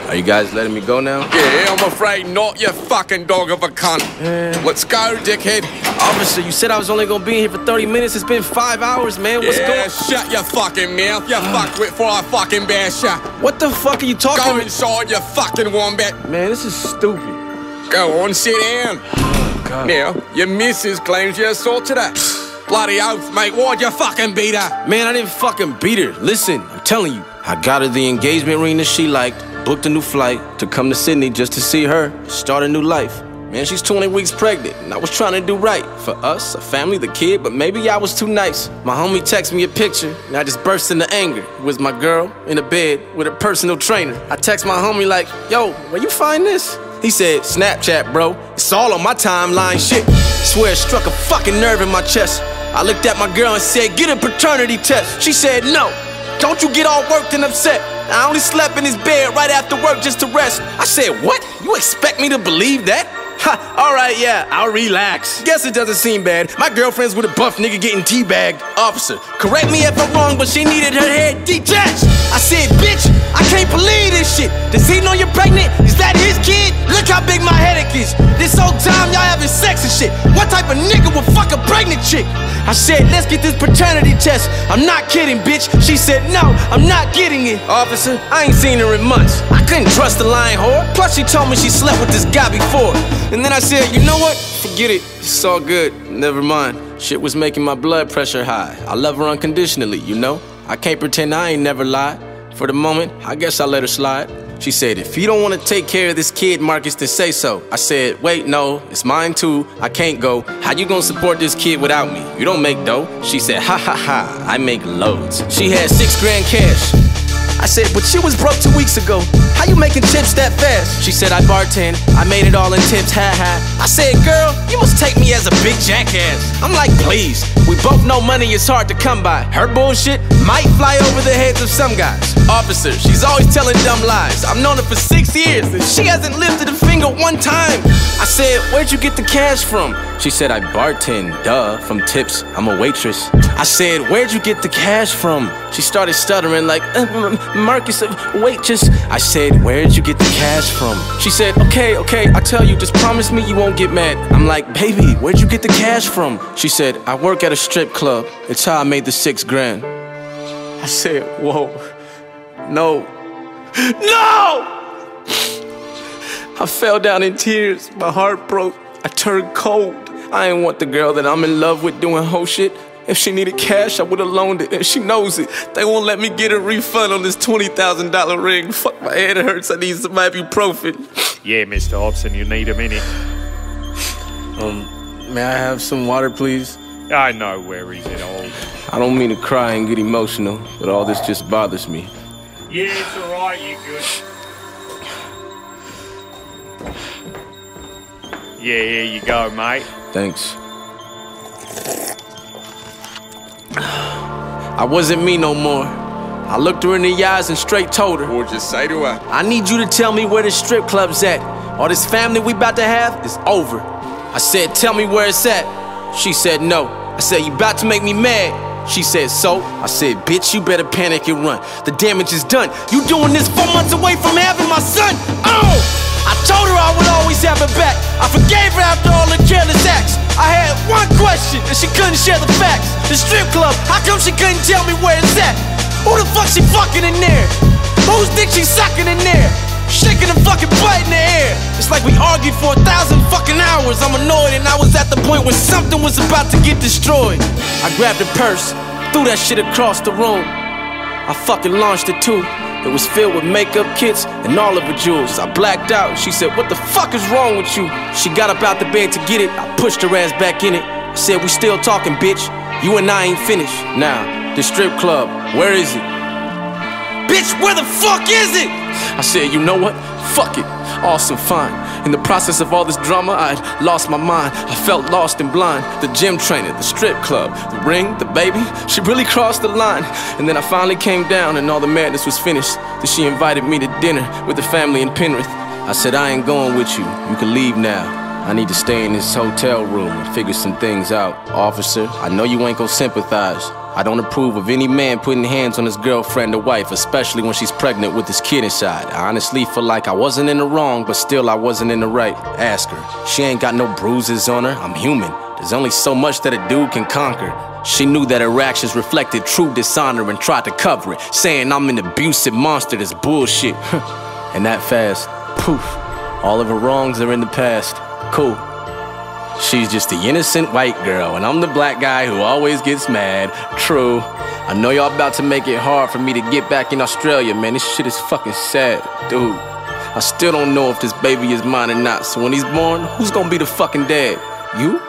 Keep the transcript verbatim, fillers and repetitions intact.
Are you guys letting me go now? Yeah, I'm afraid not, you fucking dog of a cunt. Man. Let's go, dickhead. Officer, you said I was only gonna be here for thirty minutes. It's been five hours, man. What's yeah, going? shut your fucking mouth, you fuckwit, before I fucking bash ya. What the fuck are you talking Go about? inside, you fucking wombat. Man, this is stupid. Go on, sit down. Oh, God. Now, your missus claims you assaulted her. Bloody oath, mate, why'd you fucking beat her? Man, I didn't fucking beat her. Listen, I'm telling you. I got her the engagement ring that she liked, booked a new flight to come to Sydney just to see her, start a new life. Man, she's twenty weeks pregnant, and I was trying to do right for us, a family, the kid, but maybe I was too nice. My homie texted me a picture, and I just burst into anger. It was my girl in a bed with a personal trainer. I text my homie like, yo, where you find this? He said, Snapchat, bro. It's all on my timeline, shit. Swear it struck a fucking nerve in my chest. I looked at my girl and said, get a paternity test. She said, no. Don't you get all worked and upset. I only slept in his bed right after work just to rest. I said, what? You expect me to believe that? Ha, alright, yeah, I'll relax. Guess it doesn't seem bad. My girlfriend's with a buff nigga getting teabagged. Officer, correct me if I'm wrong, but she needed her head detached. I said, bitch, I can't believe this shit. Does he know you're pregnant? Is that his kid? Look how big my headache is. This whole time y'all having sex and shit. What type of nigga would fuck a pregnant chick? I said, let's get this paternity test. I'm not kidding, bitch. She said, no, I'm not getting it. Officer, I ain't seen her in months. I couldn't trust the lying whore. Plus she told me she slept with this guy before. And then I said, you know what? Forget it. It's all good. Never mind. Shit was making my blood pressure high. I love her unconditionally, you know? I can't pretend I ain't never lied. For the moment, I guess I let her slide. She said, if you don't want to take care of this kid, Marcus, then say so. I said, wait, no, it's mine too. I can't go. How you gonna support this kid without me? You don't make dough. She said, ha ha ha, I make loads. She had six grand cash. I said, but you was broke two weeks ago. How you making tips that fast? She said, I bartend, I made it all in tips, ha ha. I said, girl, you must take me as a big jackass. I'm like, please, we both know money is hard to come by. Her bullshit might fly over the heads of some guys. Officer, she's always telling dumb lies. I've known her for six years and she hasn't lifted a finger one time. I said, where'd you get the cash from? She said, I bartend, duh, from tips, I'm a waitress. I said, where'd you get the cash from? She started stuttering like, uh, Marcus, uh, wait, just. I said, where'd you get the cash from? She said, okay, okay, I tell you, just promise me you won't get mad. I'm like, baby, where'd you get the cash from? She said, I work at a strip club. It's how I made the six grand. I said, whoa, no, no! I fell down in tears, my heart broke, I turned cold. I ain't want the girl that I'm in love with doing whole shit. If she needed cash, I would've loaned it, and she knows it. They won't let me get a refund on this twenty thousand dollar ring. Fuck, my head hurts, I need some ibuprofen. Yeah, Mister Hobson, you need a minute. Um, may I have some water, please? I know where he's at all. I don't mean to cry and get emotional, but all this just bothers me. Yeah, it's alright, you good. Yeah, here you go, mate. Thanks. I wasn't me no more. I looked her in the eyes and straight told her, What'd you say to her? I need you to tell me where the strip club's at. All this family we about to have is over. I said, tell me where it's at. She said no. I said, you about to make me mad. She said, so? I said, bitch, you better panic and run. The damage is done. You doing this four months away from having my son. Oh! I told her I would always have her back. I forgave her after all the careless acts. I had one question and she couldn't share the facts. The strip club, how come she couldn't tell me where it's at? Who the fuck she fucking in there? Whose dick she sucking in there? Shaking the fucking butt in the air. It's like we argued for a thousand fucking hours. I'm annoyed and I was at the point where something was about to get destroyed. I grabbed her purse, threw that shit across the room. I fucking launched it too. It was filled with makeup kits and all of her jewels. I blacked out. She said, what the fuck is wrong with you? She got up out the bed to get it. I pushed her ass back in it. I said, we still talking, bitch. You and I ain't finished. Now, the strip club, where is it? Bitch, where the fuck is it? I said, you know what? Fuck it. Awesome, fine. In the process of all this drama, I'd lost my mind. I felt lost and blind. The gym trainer, the strip club, the ring, the baby. She really crossed the line. And then I finally came down and all the madness was finished. Then she invited me to dinner with the family in Penrith. I said, I ain't going with you. You can leave now. I need to stay in this hotel room and figure some things out. Officer, I know you ain't gonna sympathize. I don't approve of any man putting hands on his girlfriend or wife, especially when she's pregnant with his kid inside. I honestly feel like I wasn't in the wrong, but still I wasn't in the right. Ask her. She ain't got no bruises on her. I'm human. There's only so much that a dude can conquer. She knew that her actions reflected true dishonor and tried to cover it, saying I'm an abusive monster. That's bullshit. And that fast, poof, all of her wrongs are in the past. Cool. She's just the innocent white girl, and I'm the black guy who always gets mad. True. I know y'all about to make it hard for me to get back in Australia, man. This shit is fucking sad, dude. I still don't know if this baby is mine or not, so when he's born, who's gonna be the fucking dad? You?